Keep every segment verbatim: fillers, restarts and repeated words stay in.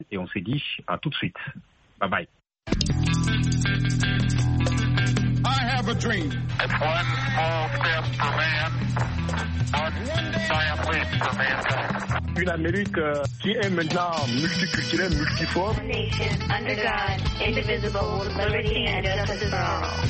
Et on s'est dit à tout de suite. Bye bye. I have a dream. It's one small step for man, one giant leap for mankind. Une Amérique euh, qui est maintenant multiculturelle, multiforme. A nation under God, indivisible, with liberty and justice for all.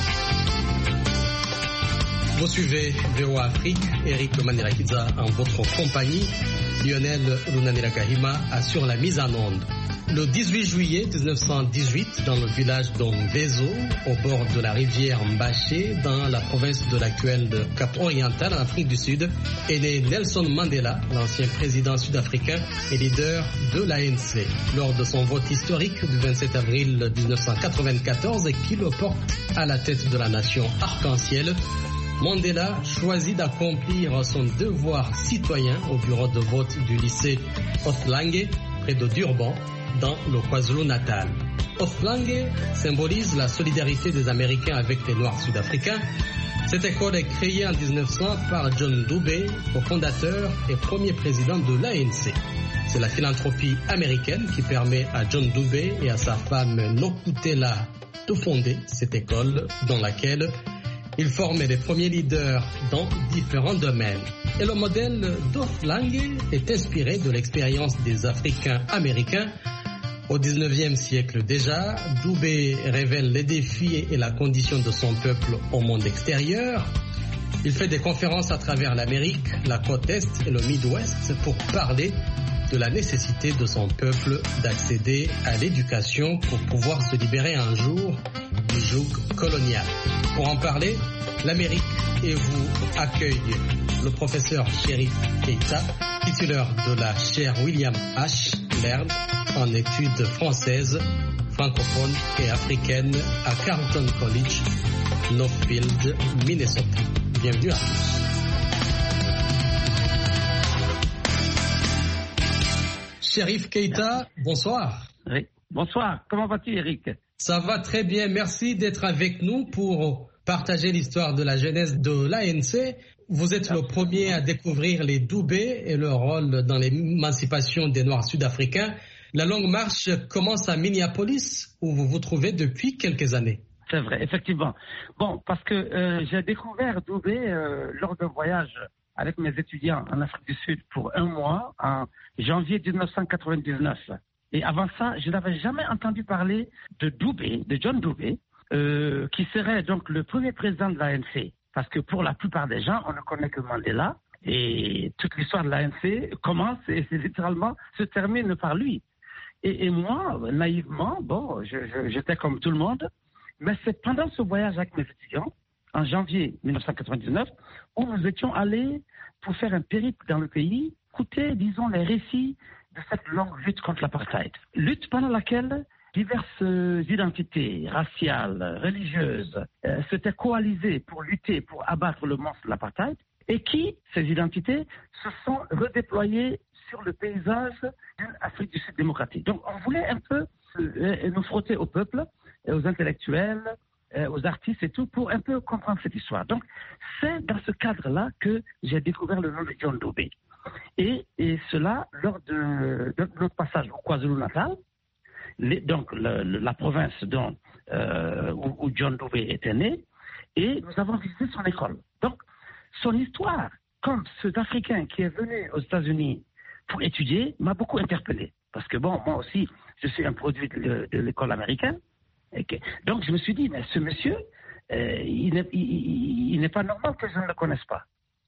Vous suivez V O A Afrique, Eric Manirakidza en votre compagnie. Lionel Runanirakahima assure la mise en onde. Le dix-huit juillet dix-neuf cent dix-huit, dans le village d'Ongvezo, au bord de la rivière Mbaché, dans la province de l'actuel Cap-Oriental, en Afrique du Sud, est né Nelson Mandela, l'ancien président sud-africain et leader de l'A N C. Lors de son vote historique du vingt-sept avril dix-neuf cent quatre-vingt-quatorze, et qui le porte à la tête de la nation arc-en-ciel, Mandela choisit d'accomplir son devoir citoyen au bureau de vote du lycée Oflange, près de Durban, dans le KwaZulu-Natal. Oflange symbolise la solidarité des Américains avec les Noirs sud-africains. Cette école est créée en dix-neuf cents par John Dubé, cofondateur et premier président de l'A N C. C'est la philanthropie américaine qui permet à John Dubé et à sa femme Nokutela de fonder cette école dans laquelle il formait les premiers leaders dans différents domaines. Et le modèle d'Oflange est inspiré de l'expérience des Africains américains. Au dix-neuvième siècle déjà, Dubé révèle les défis et la condition de son peuple au monde extérieur. Il fait des conférences à travers l'Amérique, la côte Est et le Midwest pour parler de la nécessité de son peuple d'accéder à l'éducation pour pouvoir se libérer un jour du joug colonial. Pour en parler, l'Amérique et vous accueille le professeur Cherif Keita, titulaire de la chaire William H. Laird en études françaises, francophones et africaines à Carleton College, Northfield, Minnesota. Bienvenue à tous. Cherif Keita, bonsoir. Oui. Bonsoir, comment vas-tu, Eric? Ça va très bien, merci d'être avec nous pour partager l'histoire de la genèse de l'A N C. Vous êtes le premier à découvrir les Dubé et leur rôle dans l'émancipation des Noirs sud-africains. La longue marche commence à Minneapolis, où vous vous trouvez depuis quelques années. C'est vrai, effectivement. Bon, parce que euh, j'ai découvert Dubé euh, lors d'un voyage avec mes étudiants en Afrique du Sud pour un mois, en janvier dix-neuf cent quatre-vingt-dix-neuf. Et avant ça, je n'avais jamais entendu parler de Dubé, de John Dubé, euh, qui serait donc le premier président de l'A N C. Parce que pour la plupart des gens, on ne connaît que Mandela. Et toute l'histoire de l'A N C commence et c'est littéralement se termine par lui. Et, et moi, naïvement, bon, je, je, j'étais comme tout le monde. Mais c'est pendant ce voyage avec mes étudiants, en janvier dix-neuf cent quatre-vingt-dix-neuf, où nous étions allés pour faire un périple dans le pays, écouter, disons, les récits de cette longue lutte contre l'apartheid. Lutte pendant laquelle diverses identités raciales, religieuses, euh, s'étaient coalisées pour lutter, pour abattre le monstre de l'apartheid, et qui, ces identités, se sont redéployées sur le paysage d'une Afrique du Sud démocratique. Donc on voulait un peu euh, nous frotter au peuple, aux intellectuels, euh, aux artistes et tout, pour un peu comprendre cette histoire. Donc c'est dans ce cadre-là que j'ai découvert le nom de John Dubé. Et, et cela lors de, de notre passage au KwaZulu-Natal, les, donc le, le, la province dont, euh, où, où John Dubé était né, et nous avons visité son école. Donc son histoire, comme cet Africain qui est venu aux États-Unis pour étudier, m'a beaucoup interpellé. Parce que bon, moi aussi, je suis un produit de, de l'école américaine. Okay. Donc je me suis dit, mais ce monsieur, euh, il, n'est, il, il n'est pas normal que je ne le connaisse pas.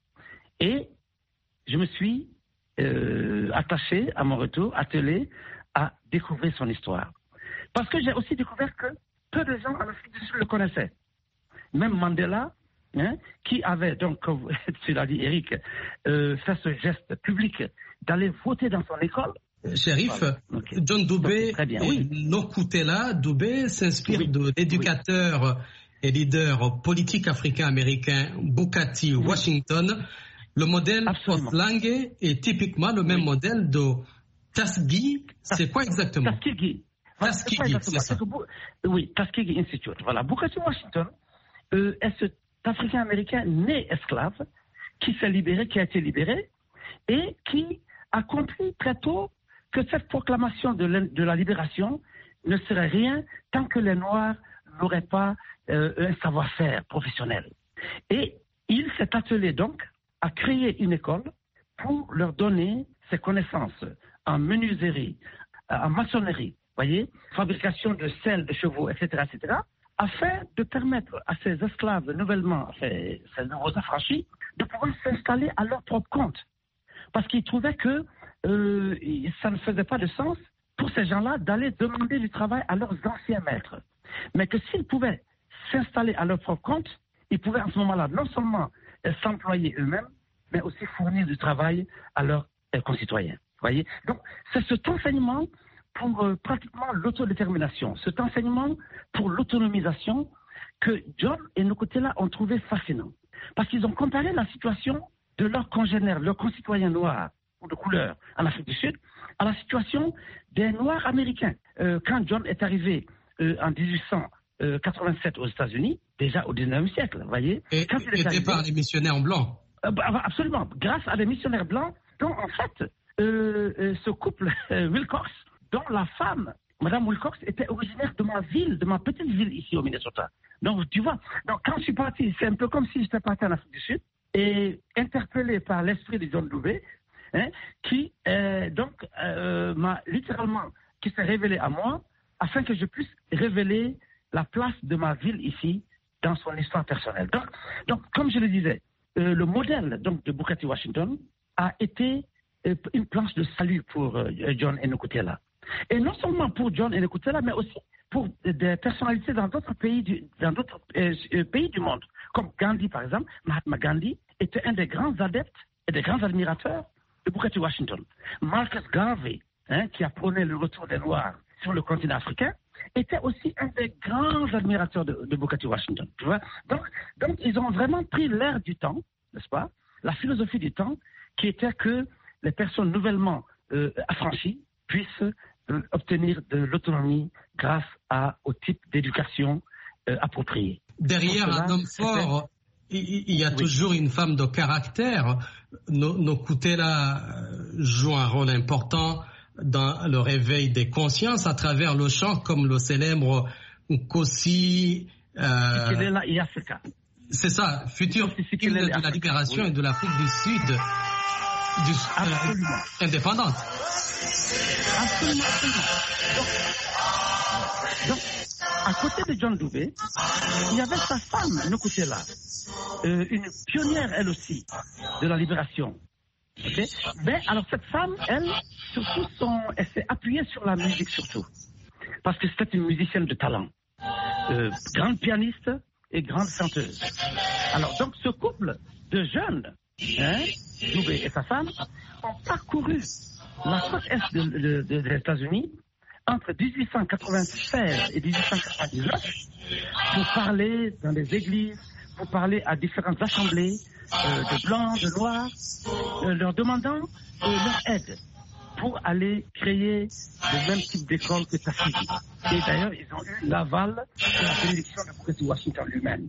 Et je me suis euh, attaché à mon retour, attelé à découvrir son histoire. Parce que j'ai aussi découvert que peu de gens en Afrique du Sud le connaissaient. Même Mandela, hein, qui avait, donc, comme tu l'as dit Eric, euh, fait ce geste public d'aller voter dans son école. Cherif, okay. John Dubé okay, et oui. Nokutela Dubé s'inspire oui. de l'éducateur oui. et leader politique africain-américain Booker T. Oui. Washington. Le modèle Oflange est typiquement le même oui. modèle de Tuskegee. C'est quoi exactement? Tuskegee. Tuskegee, c'est ça. Oui, Tuskegee Institute. Voilà. Booker T. Washington euh, est cet Africain-américain né esclave qui s'est libéré, qui a été libéré et qui a compris très tôt que cette proclamation de, de la libération ne serait rien tant que les Noirs n'auraient pas euh, un savoir-faire professionnel. Et il s'est attelé donc à créer une école pour leur donner ses connaissances en menuiserie, en maçonnerie, voyez, fabrication de selles de chevaux, et cetera, et cetera, afin de permettre à ces esclaves nouvellement, ces, ces nouveaux affranchis, de pouvoir s'installer à leur propre compte. Parce qu'ils trouvaient que euh, ça ne faisait pas de sens pour ces gens-là d'aller demander du travail à leurs anciens maîtres. Mais que s'ils pouvaient s'installer à leur propre compte, ils pouvaient en ce moment-là non seulement euh, s'employer eux-mêmes, mais aussi fournir du travail à leurs euh, concitoyens. Voyez. Donc, c'est cet enseignement pour euh, pratiquement l'autodétermination, cet enseignement pour l'autonomisation que John et Nokutela ont trouvé fascinant. Parce qu'ils ont comparé la situation de leurs congénères, leurs concitoyens noirs ou de couleur en Afrique du Sud, à la situation des Noirs américains. Euh, quand John est arrivé euh, en dix-huit cent quatre-vingt-sept aux États-Unis, déjà au dix-neuvième siècle, vous voyez. Et, quand il est arrivé, par des missionnaires blancs. Euh, bah, absolument, grâce à des missionnaires blancs, dont en fait, euh, euh, ce couple euh, Wilcox, dont la femme, Madame Wilcox, était originaire de ma ville, de ma petite ville ici au Minnesota. Donc, tu vois, donc, quand je suis parti, c'est un peu comme si j'étais parti en Afrique du Sud, et interpellé par l'esprit de John Dubé, hein, qui, euh, donc, euh, m'a littéralement, qui s'est révélé à moi, afin que je puisse révéler la place de ma ville ici dans son histoire personnelle. Donc, donc comme je le disais, euh, le modèle donc, de Booker T. Washington a été euh, une planche de salut pour euh, John et Nokutela. Et non seulement pour John et Nokutela, mais aussi pour des personnalités dans d'autres pays du, dans d'autres, euh, euh, pays du monde. Comme Gandhi, par exemple. Mahatma Gandhi était un des grands adeptes et des grands admirateurs de Booker T. Washington. Marcus Garvey, hein, qui a prôné le retour des Noirs sur le continent africain, était aussi un des grands admirateurs de, de Booker T. Washington. Tu vois? Donc, donc, ils ont vraiment pris l'air du temps, n'est-ce pas? La philosophie du temps, qui était que les personnes nouvellement euh, affranchies puissent euh, obtenir de l'autonomie grâce à, au type d'éducation euh, appropriée. Derrière cela, un homme fort, il, il y a oui. toujours une femme de caractère. Nokutela joue un rôle important dans le réveil des consciences à travers le chant comme le célèbre Nkosi. Euh, c'est ça, futur hymne de la libération oui. et de l'Afrique du Sud, du, euh, indépendante. Absolument, absolument. Donc, donc, à côté de John Dubé, il y avait sa femme, Nokutela, euh, une pionnière elle aussi de la libération. Okay. Mais alors cette femme, elle, surtout son, elle s'est appuyée sur la musique surtout, parce que c'était une musicienne de talent, euh, grande pianiste et grande chanteuse. Alors donc ce couple de jeunes, hein, Dubé et sa femme, ont parcouru la côte est de, de, de, des États-Unis entre dix-huit cent quatre-vingt-seize et dix-huit cent quatre-vingt-dix-neuf pour parler dans les églises, pour parler à différentes assemblées. Euh, de blancs, de noirs, euh, leur demandant euh, leur aide pour aller créer le même type d'école que Tuskegee. Et d'ailleurs, ils ont eu l'aval de la bénédiction de Booker T. Washington lui-même.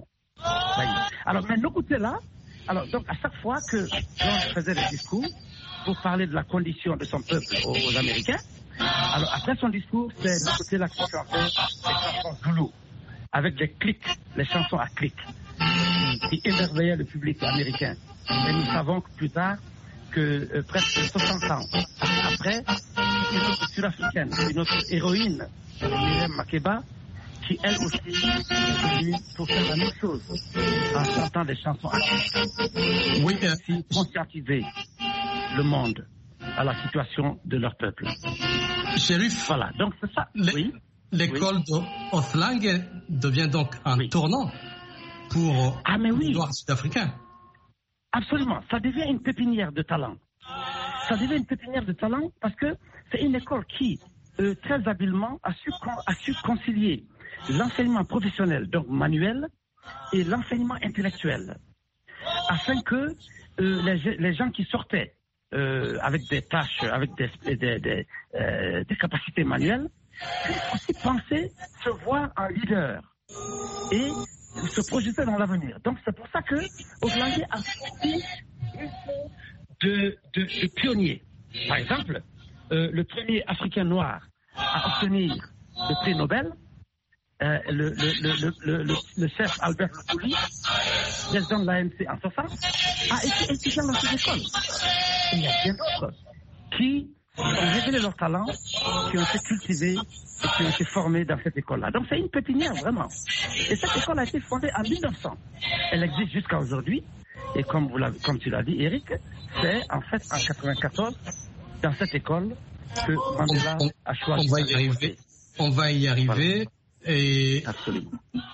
Alors, mais Nokutela, alors donc à chaque fois que John faisait des discours pour parler de la condition de son peuple aux, aux Américains, alors après son discours, c'est Nokutela qui chantait les chansons zoulou, avec des clics, les chansons à clics, qui émerveillait le public américain. Et nous savons que plus tard que euh, presque soixante ans après, une autre sud-africaine, une autre héroïne, Miriam Makeba, qui elle aussi est venue pour faire la même chose en chantant des chansons africaines. Oui, aussi conscientiser le monde à la situation de leur peuple. Chérif, voilà, donc c'est ça. Oui. L'école oui. de Othlang devient donc un oui. tournant pour ah, mais oui. les Noirs sud-africains. Absolument. Ça devient une pépinière de talent. Ça devient une pépinière de talent parce que c'est une école qui, euh, très habilement, a su, a su concilier l'enseignement professionnel, donc manuel, et l'enseignement intellectuel, afin que euh, les, les gens qui sortaient euh, avec des tâches, avec des, des, des, euh, des capacités manuelles, puissent aussi penser, se voir en leader et se projeter dans l'avenir. Donc c'est pour ça que Othlang a sorti de, de, de pionniers. Par exemple, euh, le premier Africain noir à obtenir le prix Nobel, euh, le, le, le, le, le, le chef Albert Luthuli, président de l'A N C en soixante, a été étudiant dans cette école. Et il y a bien d'autres qui ont révélé leur talent, qui ont été cultivés et qui ont été formés dans cette école-là. Donc c'est une pépinière, vraiment. Et cette école a été fondée en mille neuf cents. Elle existe jusqu'à aujourd'hui. Et comme, vous l'avez, comme tu l'as dit, Eric, c'est en fait en quatre-vingt-quatorze, dans cette école, que Mandela on, a choisi. On va y arriver. On va y arriver. Voilà. Et absolument.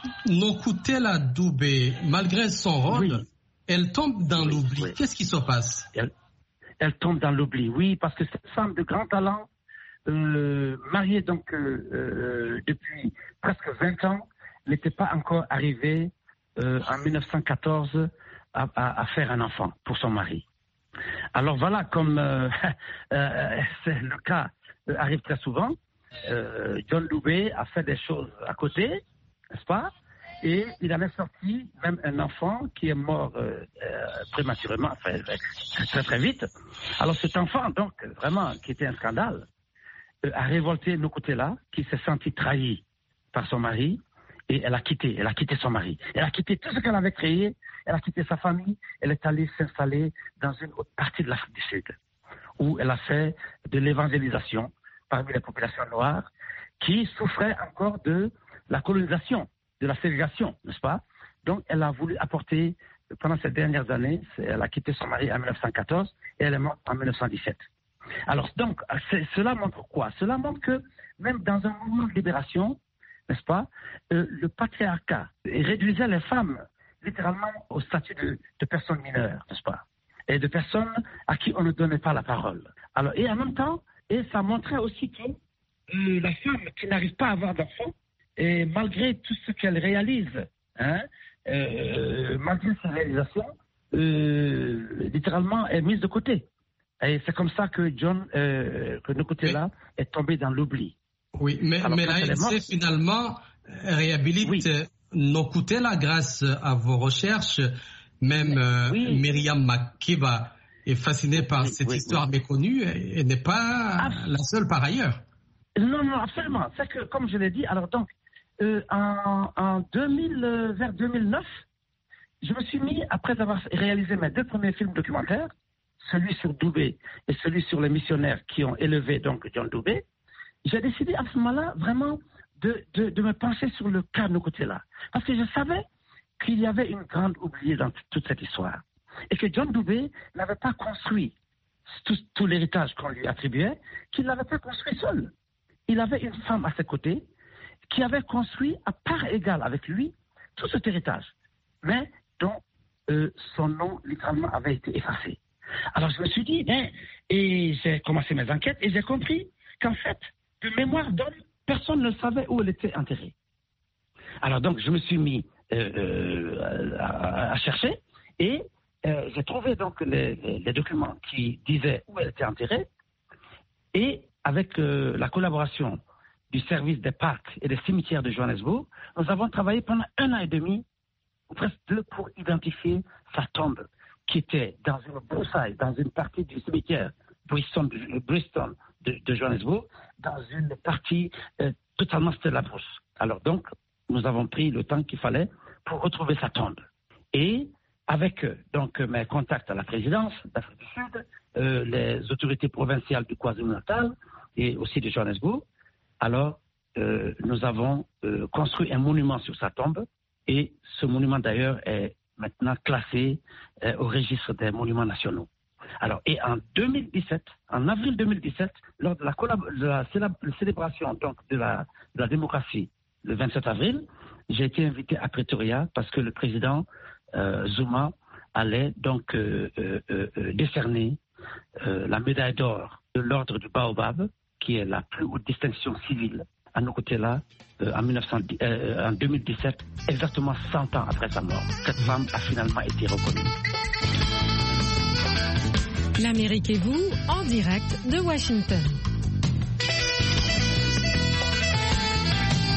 Nokutela Dubé, malgré son rôle, oui. elle tombe dans oui, l'oubli. Oui. Qu'est-ce qui se passe? elle, elle tombe dans l'oubli, oui, parce que cette femme de grand talent, euh, mariée donc euh, euh, depuis presque vingt ans, n'était pas encore arrivée euh, en mille neuf cent quatorze à, à, à faire un enfant pour son mari. Alors voilà, comme euh, euh, c'est le cas euh, arrive très souvent, euh, John Dubé a fait des choses à côté, n'est-ce pas? Et il avait sorti même un enfant qui est mort euh, euh, prématurément, enfin, très, très très vite. Alors cet enfant, donc, vraiment, qui était un scandale, euh, a révolté Nokutela, qui s'est sentie trahie par son mari, et elle a quitté, elle a quitté son mari. Elle a quitté tout ce qu'elle avait créé, elle a quitté sa famille, elle est allée s'installer dans une autre partie de l'Afrique du Sud, où elle a fait de l'évangélisation parmi les populations noires, qui souffraient encore de la colonisation, de la ségrégation, n'est-ce pas? Donc, elle a voulu apporter, pendant ces dernières années, elle a quitté son mari en mille neuf cent quatorze et elle est morte en mille neuf cent dix-sept. Alors, donc, cela montre quoi? Cela montre que même dans un mouvement de libération, n'est-ce pas, euh, le patriarcat réduisait les femmes littéralement au statut de, de personnes mineures, n'est-ce pas? Et de personnes à qui on ne donnait pas la parole. Alors, et en même temps, et ça montrait aussi que euh, la femme qui n'arrive pas à avoir d'enfant, et malgré tout ce qu'elle réalise, hein, euh, malgré sa réalisation, euh, littéralement est mise de côté. Et c'est comme ça que John, euh, que Nokutela est tombé dans l'oubli. Oui, mais, mais l'A N C finalement réhabilite oui. Nokutela grâce à vos recherches. Même euh, oui. Myriam Makeba est fascinée par oui, cette oui, histoire oui. méconnue et, et n'est pas Absol- la seule par ailleurs. Non, non, absolument. C'est que, comme je l'ai dit, alors donc, euh, en, en deux mille, euh, vers deux mille neuf, je me suis mis, après avoir réalisé mes deux premiers films documentaires, celui sur Dubé et celui sur les missionnaires qui ont élevé donc John Dubé, j'ai décidé à ce moment-là vraiment de, de, de me pencher sur le cas Nokutela. Parce que je savais qu'il y avait une grande oubliée dans t- toute cette histoire. Et que John Dubé n'avait pas construit tout, tout l'héritage qu'on lui attribuait, qu'il n'avait pas construit seul. Il avait une femme à ses côtés qui avait construit à part égale avec lui tout cet héritage, mais dont euh, son nom littéralement avait été effacé. Alors je me suis dit, ben, et j'ai commencé mes enquêtes et j'ai compris qu'en fait, de mémoire d'homme, personne ne savait où elle était enterrée. Alors donc je me suis mis euh, euh, à, à chercher et euh, j'ai trouvé donc les, les, les documents qui disaient où elle était enterrée et avec euh, la collaboration du service des parcs et des cimetières de Johannesburg, nous avons travaillé pendant un an et demi, ou presque deux, pour identifier sa tombe, qui était dans une broussaille, dans une partie du cimetière Bristol de, Bristol de, de Johannesburg, dans une partie euh, totalement c'était la brousse. Alors donc, nous avons pris le temps qu'il fallait pour retrouver sa tombe. Et avec euh, donc mes contacts à la présidence d'Afrique du Sud, euh, les autorités provinciales du KwaZulu-Natal et aussi de Johannesburg, alors euh, nous avons euh, construit un monument sur sa tombe et ce monument d'ailleurs est maintenant classé euh, au registre des monuments nationaux. Alors, et en deux mille dix-sept, en avril deux mille dix-sept, lors de la, collab- de la célab- célébration donc, de, la, de la démocratie, le vingt-sept avril, j'ai été invité à Pretoria parce que le président euh, Zuma allait donc euh, euh, euh, décerner euh, la médaille d'or de l'ordre du Baobab, qui est la plus haute distinction civile à Nokutela euh, en, mille neuf cent dix, euh, en deux mille dix-sept, exactement cent ans après sa mort. Cette femme a finalement été reconnue. L'Amérique et vous, en direct de Washington. Vous êtes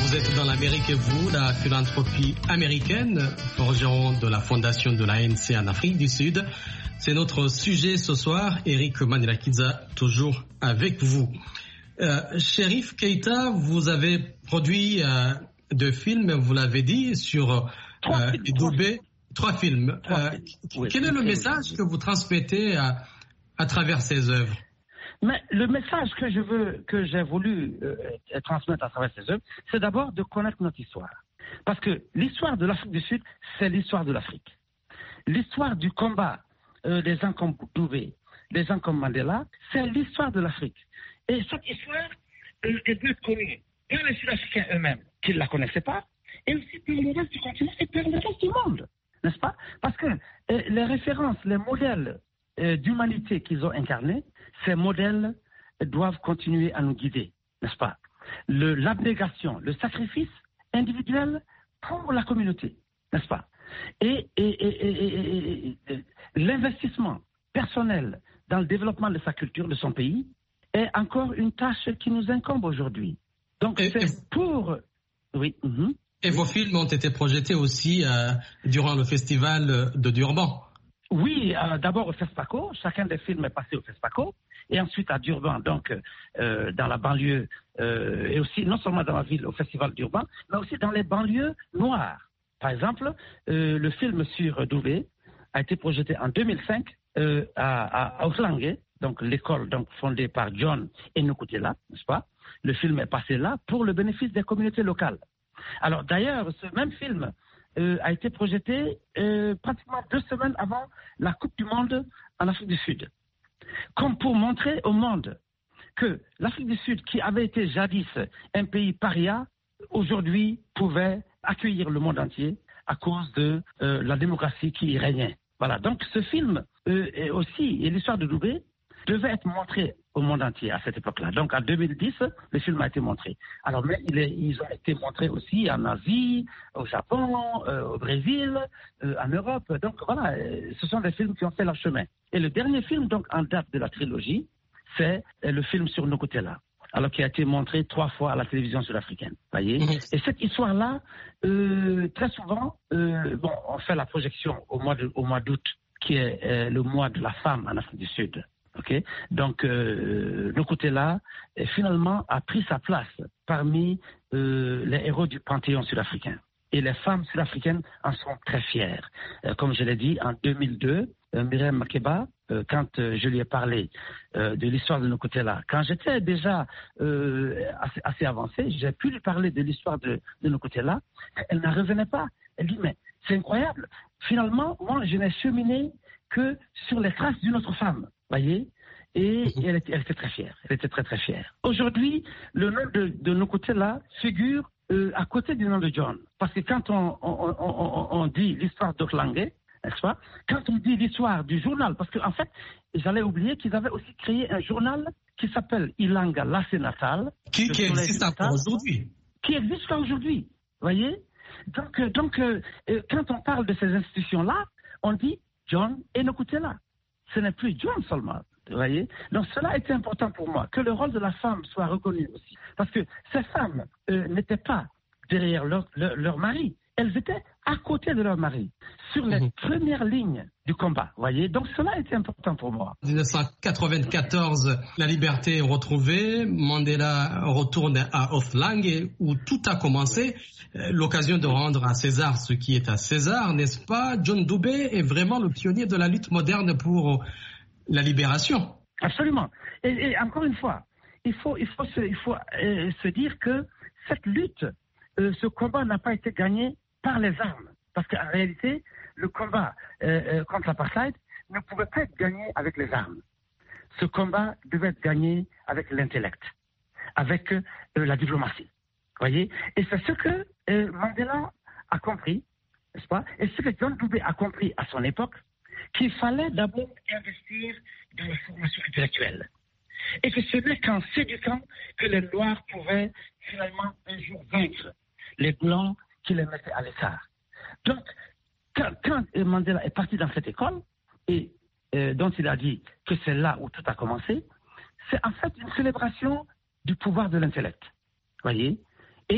dans l'Amérique et vous, la philanthropie américaine, forgeron de la fondation de l'A N C en Afrique du Sud. C'est notre sujet ce soir. Eric Manirakidza, toujours avec vous. Euh, Cherif Keita, vous avez produit euh, deux films, vous l'avez dit, sur euh, Doubé. Trois films. Trois films. Euh, oui, quel est le message que vous transmettez à, à travers ces œuvres? Mais le message que je veux, que j'ai voulu euh, transmettre à travers ces œuvres, c'est d'abord de connaître notre histoire. Parce que l'histoire de l'Afrique du Sud, c'est l'histoire de l'Afrique. L'histoire du combat euh, des gens comme Doubé, des gens comme Mandela, c'est l'histoire de l'Afrique. Et cette histoire euh, est bien connue par les Sud-Africains eux-mêmes, qui ne la connaissaient pas, et aussi par le reste du continent et par le reste du monde, n'est-ce pas? Parce que euh, les références, les modèles euh, d'humanité qu'ils ont incarnés, ces modèles doivent continuer à nous guider, n'est-ce pas? Le, l'abnégation, le sacrifice individuel pour la communauté, n'est-ce pas? Et, et, et, et, et, et l'investissement personnel dans le développement de sa culture, de son pays, est encore une tâche qui nous incombe aujourd'hui. Donc et, c'est et, pour... Oui. Mm-hmm. Et vos films ont été projetés aussi euh, durant le festival de Durban. Oui, euh, d'abord au FESPACO, chacun des films est passé au FESPACO, et ensuite à Durban, donc euh, dans la banlieue, euh, et aussi non seulement dans la ville, au festival Durban, mais aussi dans les banlieues noires. Par exemple, euh, le film sur Doubé a été projeté en deux mille cinq euh, à, à Oakland, donc l'école donc, fondée par John Enokutela, n'est-ce pas? Le film est passé là pour le bénéfice des communautés locales. Alors d'ailleurs, ce même film euh, a été projeté euh, pratiquement deux semaines avant la Coupe du Monde en Afrique du Sud. Comme pour montrer au monde que l'Afrique du Sud, qui avait été jadis un pays paria, aujourd'hui pouvait accueillir le monde entier à cause de euh, la démocratie qui y régnait. Voilà, donc ce film euh, est aussi, et l'histoire de Doubé, devait être montré au monde entier à cette époque-là. Donc en deux mille dix, le film a été montré. Alors mais il est, ils ont été montrés aussi en Asie, au Japon, euh, au Brésil, euh, en Europe. Donc voilà, euh, ce sont des films qui ont fait leur chemin. Et le dernier film donc en date de la trilogie, c'est euh, le film sur Nokutela, alors qui a été montré trois fois à la télévision sud-africaine. Voyez. Et cette histoire-là, euh, très souvent, euh, bon, on fait la projection au mois de, au mois d'août, qui est euh, le mois de la femme en Afrique du Sud. Okay. Donc, euh, Nokutela, finalement, a pris sa place parmi euh, les héros du panthéon sud-africain. Et les femmes sud-africaines en sont très fières. Euh, comme je l'ai dit, en deux mille deux, euh, Myriam Makeba, euh, quand euh, je lui ai parlé euh, de l'histoire de Nokutela, quand j'étais déjà euh, assez, assez avancé, j'ai pu lui parler de l'histoire de, de Nokutela, elle n'en revenait pas. Elle dit, mais c'est incroyable. Finalement, moi, je n'ai cheminé que sur les traces d'une autre femme. Voyez, et, et elle, était, elle était très fière. Elle était très très fière. Aujourd'hui, le nom de, de Nokutela figure euh, à côté du nom de John, parce que quand on, on, on, on dit l'histoire d'Oakland, n'est-ce pas? Quand on dit l'histoire du journal, parce qu'en fait, j'allais oublier qu'ils avaient aussi créé un journal qui s'appelle Ilanga Lassé Natal, qui, qui existe encore aujourd'hui. Qui existe aujourd'hui. Voyez. Donc, donc euh, quand on parle de ces institutions-là, on dit John et Nokutela. Ce n'est plus John seulement, vous voyez. Donc cela était important pour moi, que le rôle de la femme soit reconnu aussi. Parce que ces femmes euh, n'étaient pas derrière leur, leur, leur mari, elles étaient à côté de leur mari, sur les mmh. premières lignes du combat, vous voyez. Donc cela était important pour moi. En dix-neuf cent quatre-vingt-quatorze, la liberté est retrouvée, Mandela retourne à Oakland où tout a commencé. L'occasion de rendre à César ce qui est à César, n'est-ce pas? John Doubé est vraiment le pionnier de la lutte moderne pour la libération. Absolument. Et, et encore une fois, il faut, il faut, se, il faut euh, se dire que cette lutte, euh, ce combat n'a pas été gagné par les armes. Parce qu'en réalité, le combat euh, contre l'apartheid ne pouvait pas être gagné avec les armes. Ce combat devait être gagné avec l'intellect, avec euh, la diplomatie. Voyez, et c'est ce que euh, Mandela a compris, n'est-ce pas? Et ce que John Doubé a compris à son époque, qu'il fallait d'abord investir dans la formation intellectuelle. Et que ce n'est qu'en s'éduquant que les Noirs pouvaient finalement un jour vaincre les Blancs qui les mettaient à l'écart. Donc, quand, quand Mandela est parti dans cette école, et euh, dont il a dit que c'est là où tout a commencé, c'est en fait une célébration du pouvoir de l'intellect. Voyez? Et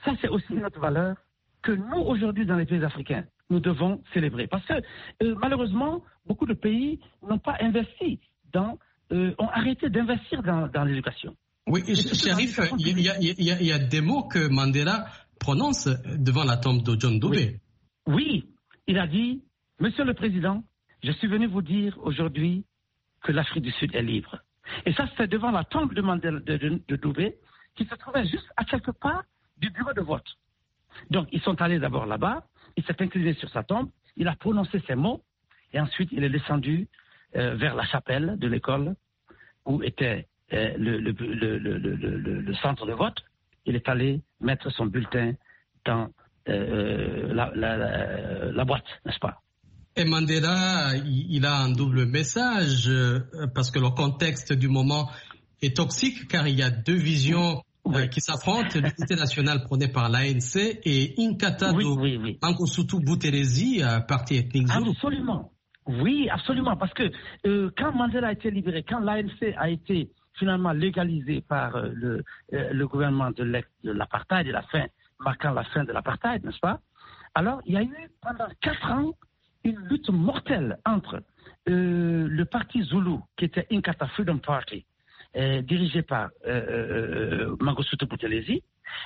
ça c'est aussi notre valeur que nous, aujourd'hui, dans les pays africains, nous devons célébrer. Parce que, euh, malheureusement, beaucoup de pays n'ont pas investi dans, euh, ont arrêté d'investir dans, dans l'éducation. Oui, Chérif, il y, y, y, y a des mots que Mandela prononce devant la tombe de John Dubé. Oui. oui, il a dit, Monsieur le Président, je suis venu vous dire aujourd'hui que l'Afrique du Sud est libre. Et ça, c'était devant la tombe de, Mandela, de, de, de Dubé, qui se trouvait juste à quelques pas du bureau de vote. Donc, ils sont allés d'abord là-bas, il s'est incliné sur sa tombe, il a prononcé ces mots, et ensuite il est descendu euh, vers la chapelle de l'école, où était euh, le, le, le, le, le, le, le centre de vote. Il est allé mettre son bulletin dans euh, la, la, la, la boîte, n'est-ce pas? Et Mandela, il a un double message, parce que le contexte du moment est toxique, car il y a deux visions oui. euh, qui s'affrontent, l'unité nationale prônée par l'A N C et Inkatha oui, oui, oui. Mangosuthu Buthelezi, parti ethnique Zoulou. Absolument, oui, absolument, parce que euh, quand Mandela a été libéré, quand l'A N C a été finalement légalisé par euh, le, euh, le gouvernement de, de l'apartheid et la fin, marquant la fin de l'apartheid, n'est-ce pas? Alors, il y a eu pendant quatre ans une lutte mortelle entre euh, le parti Zoulou, qui était Inkatha Freedom Party, euh, dirigé par euh, euh, Mangosuthu Buthelezi,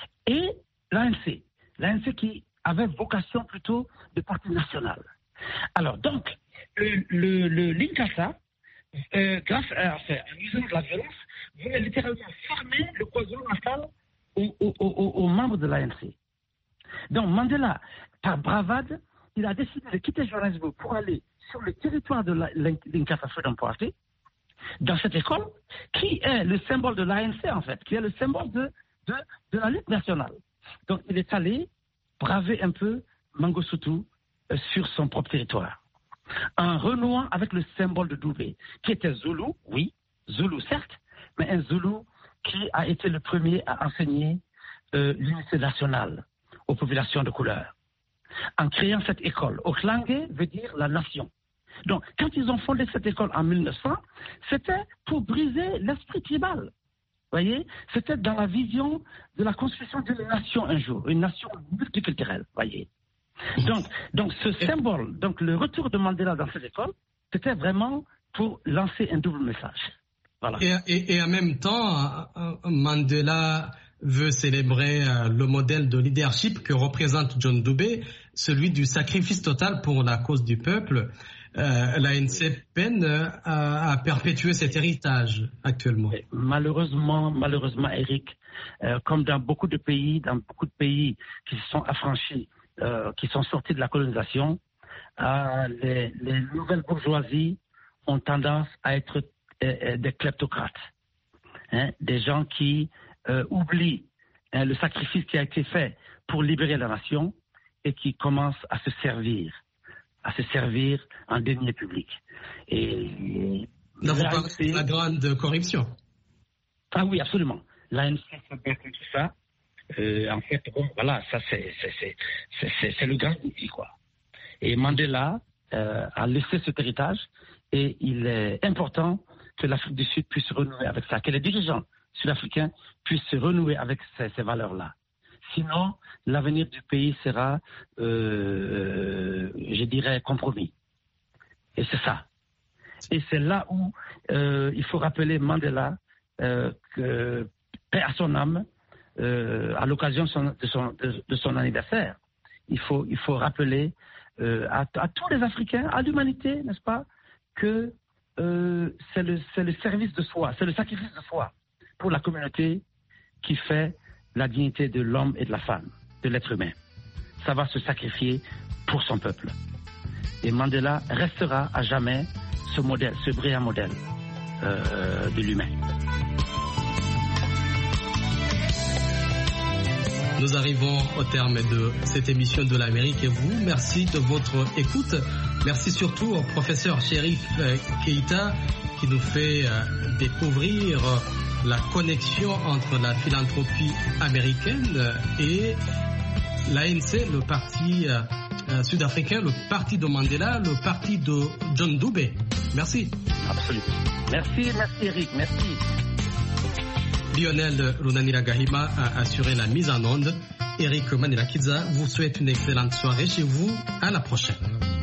et l'A N C. L'A N C qui avait vocation plutôt de parti national. Alors, donc, le, le, le l'Inkatha, euh, grâce à, enfin, en usant de la violence, voulait littéralement fermer le KwaZulu-Natal aux, aux, aux, aux membres de l'A N C. Donc, Mandela, par bravade, il a décidé de quitter Johannesburg pour aller sur le territoire de l'Inkatha Freedom Party, dans cette école, qui est le symbole de l'A N C, en fait, qui est le symbole de, de, de la lutte nationale. Donc, il est allé braver un peu Mangosuthu euh, sur son propre territoire, en renouant avec le symbole de Dubé, qui était Zoulou, oui, Zoulou certes, mais un Zoulou qui a été le premier à enseigner euh, l'unité nationale aux populations de couleur, en créant cette école. Oklange veut dire la nation. Donc, quand ils ont fondé cette école en mille neuf cents, c'était pour briser l'esprit tribal. Vous voyez, c'était dans la vision de la construction d'une nation un jour, une nation multiculturelle. Voyez. Donc, donc, ce symbole, donc le retour de Mandela dans cette école, c'était vraiment pour lancer un double message. Voilà. Et, et, et en même temps, Mandela veut célébrer le modèle de leadership que représente John Dubé, celui du sacrifice total pour la cause du peuple. Euh, L'A N C peine à, à perpétuer cet héritage actuellement. Malheureusement, malheureusement, Eric, euh, comme dans beaucoup de pays, dans beaucoup de pays qui se sont affranchis, euh, qui sont sortis de la colonisation, euh, les, les nouvelles bourgeoisies ont tendance à être euh, des kleptocrates, hein, des gens qui euh, oublient hein, le sacrifice qui a été fait pour libérer la nation et qui commencent à se servir. à se servir en deniers publics. Et Là, vous parlez de la grande corruption. Ah oui, absolument. L'A N C fait battre tout ça. Euh, en fait, bon, voilà, ça c'est, c'est, c'est, c'est, c'est, c'est le grand défi, quoi. Et Mandela euh, a laissé cet héritage et il est important que l'Afrique du Sud puisse renouer avec ça, que les dirigeants sud-africains puissent renouer avec ces, ces valeurs-là. Sinon, l'avenir du pays sera, euh, je dirais, compromis. Et c'est ça. Et c'est là où euh, il faut rappeler Mandela, euh, que, paix à son âme, euh, à l'occasion de son, de, son, de, de son anniversaire, il faut, il faut rappeler euh, à, à tous les Africains, à l'humanité, n'est-ce pas, que euh, c'est, le, c'est le service de soi, c'est le sacrifice de soi pour la communauté qui fait la dignité de l'homme et de la femme, de l'être humain. Ça va se sacrifier pour son peuple. Et Mandela restera à jamais ce modèle, ce brillant modèle euh, de l'humain. Nous arrivons au terme de cette émission de l'Amérique et vous, merci de votre écoute. Merci surtout au professeur Chérif Keïta qui nous fait découvrir la connexion entre la philanthropie américaine et l'A N C, le parti euh, sud-africain, le parti de Mandela, le parti de John Dubé. Merci. Absolument. Merci, merci Eric, merci. Lionel Runaniragahima a assuré la mise en onde. Eric Manirakidza vous souhaite une excellente soirée chez vous. À la prochaine.